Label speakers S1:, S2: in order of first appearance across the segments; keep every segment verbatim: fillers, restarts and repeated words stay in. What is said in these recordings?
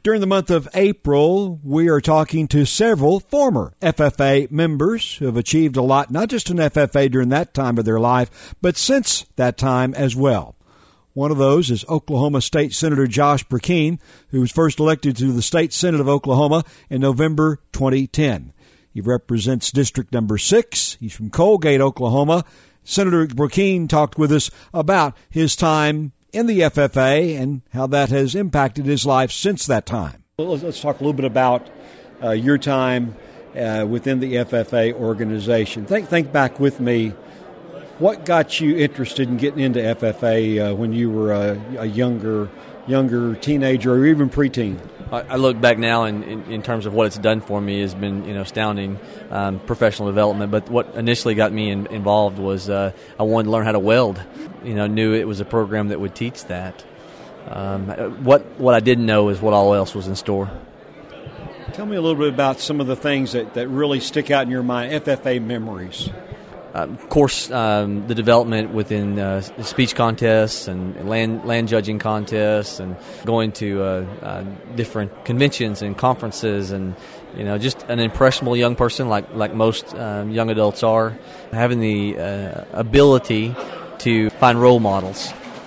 S1: During the month of April, we are talking to several former F F A members who have achieved a lot, not just in F F A during that time of their life, but since that time as well. One of those is Oklahoma State Senator Josh Burkeen, who was first elected to the State Senate of Oklahoma in November twenty ten. He represents District Number six. He's from Colgate, Oklahoma. Senator Burkeen talked with us about his time in the F F A and how that has impacted his life since that time. Well, let's talk a little bit about uh, your time uh, within the F F A organization. Think, think back with me. What got you interested in getting into F F A uh, when you were a, a younger, younger teenager or even preteen?
S2: I look back now, and in, in terms of what it's done for me, has been you know astounding um, professional development. But what initially got me in, involved was uh, I wanted to learn how to weld. You know, knew it was a program that would teach that. Um, what what I didn't know is what all else was in store.
S1: Tell me a little bit about some of the things that, that really stick out in your mind, F F A memories.
S2: Uh, of course, um, the development within uh, speech contests and land land judging contests, and going to uh, uh, different conventions and conferences, and you know, just an impressionable young person, like like most um, young adults are, having the uh, ability to find role models.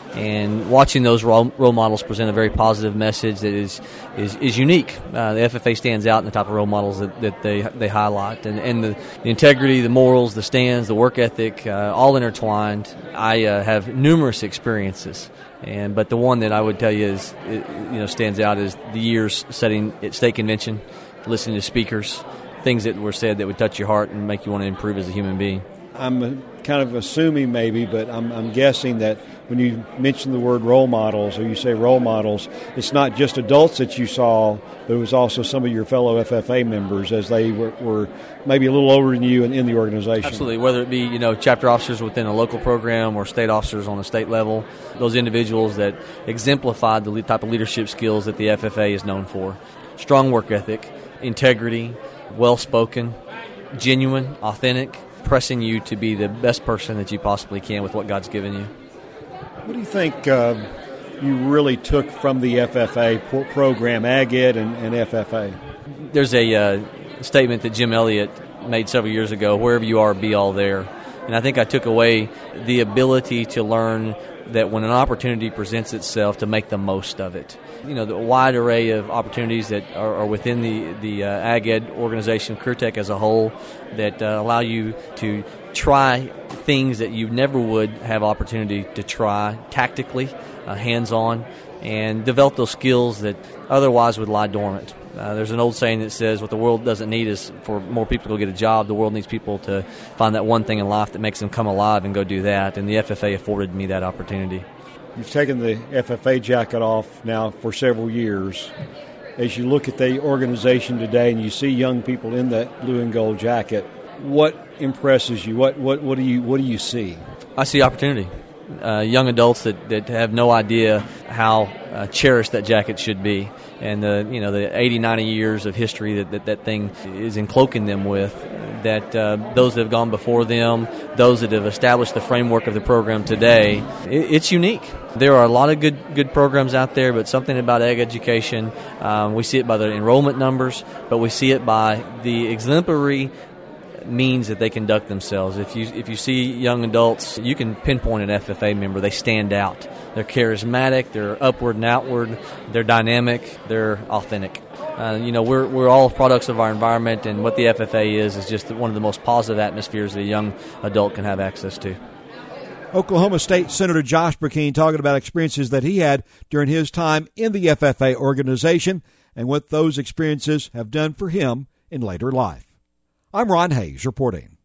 S2: And watching those role, role models present a very positive message that is is, is unique. Uh, the F F A stands out in the type of role models that, that they they highlight. And, and the, the integrity, the morals, the stands, the work ethic, uh, all intertwined. I uh, have numerous experiences. and But the one that I would tell you is, you know, stands out is the years sitting at state convention, listening to speakers, things that were said that would touch your heart and make you want to improve as a human being.
S1: I'm kind of assuming maybe, but I'm, I'm guessing that when you mention the word role models, or you say role models, it's not just adults that you saw, but it was also some of your fellow F F A members as they were, were maybe a little older than you in, in the organization.
S2: Absolutely, whether it be you know chapter officers within a local program or state officers on a state level, those individuals that exemplified the type of leadership skills that the F F A is known for. Strong work ethic, integrity, well-spoken, genuine, authentic, pressing you to be the best person that you possibly can with what God's given you.
S1: What do you think uh, you really took from the F F A pro- program, Ag Ed and, and F F A?
S2: There's a uh, statement that Jim Elliott made several years ago, wherever you are, be all there. And I think I took away the ability to learn that when an opportunity presents itself, to make the most of it. You know, the wide array of opportunities that are, are within the, the uh, Ag Ed organization, CareerTech as a whole, that uh, allow you to try things that you never would have opportunity to try tactically, uh, hands-on, and develop those skills that otherwise would lie dormant. Uh, there's an old saying that says what the world doesn't need is for more people to go get a job. The world needs people to find that one thing in life that makes them come alive and go do that, and the F F A afforded me that opportunity.
S1: You've taken the F F A jacket off now for several years. As you look at the organization today and you see young people in that blue and gold jacket, what impresses you? What what, what do you what do you see?
S2: I see opportunity. Uh, young adults that, that have no idea how uh, cherished that jacket should be, and the you know the eighty, ninety years of history that that, that thing is encloaking them with, that uh, those that have gone before them, those that have established the framework of the program today, it, it's unique. There are a lot of good good programs out there, but something about ag education, um, we see it by the enrollment numbers, but we see it by the exemplary means that they conduct themselves. If you if you see young adults, you can pinpoint an F F A member. They stand out. They're charismatic. They're upward and outward. They're dynamic. They're authentic. Uh, you know, we're we're all products of our environment, and what the F F A is is just one of the most positive atmospheres that a young adult can have access to.
S1: Oklahoma State Senator Josh Burkeen talking about experiences that he had during his time in the F F A organization and what those experiences have done for him in later life. I'm Ron Hayes reporting.